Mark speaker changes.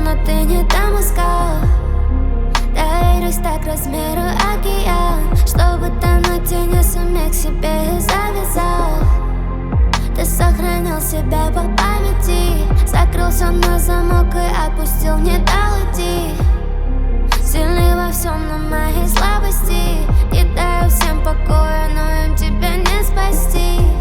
Speaker 1: но ты не там искал. Доверюсь так размеру океан, чтобы тонуть и не суметь к себе завязал. Ты сохранил себя по памяти, закрылся на замок и отпустил, не дал уйти. Сильный во всем, но моей слабости не даю всем покоя, но им тебя не спасти.